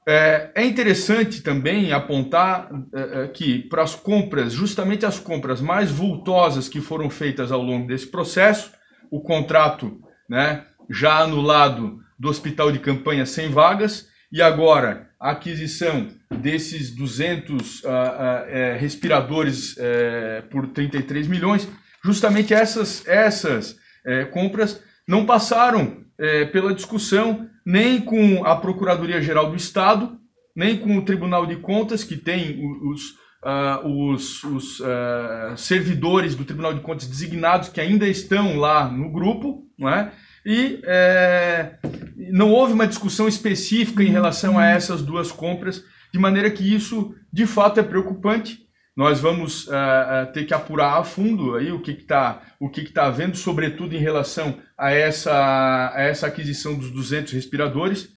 É interessante também apontar que para as compras, justamente as compras mais vultosas que foram feitas ao longo desse processo, o contrato, né, já anulado do hospital de campanha sem vagas, e agora a aquisição desses 200 respiradores por 33 milhões, justamente essas compras não passaram pela discussão nem com a Procuradoria-Geral do Estado, nem com o Tribunal de Contas, que tem os servidores do Tribunal de Contas designados que ainda estão lá no grupo, não é? E não houve uma discussão específica em relação a essas duas compras, de maneira que isso, de fato, é preocupante. Nós vamos ter que apurar a fundo aí o que está havendo, sobretudo em relação a essa aquisição dos 200 respiradores.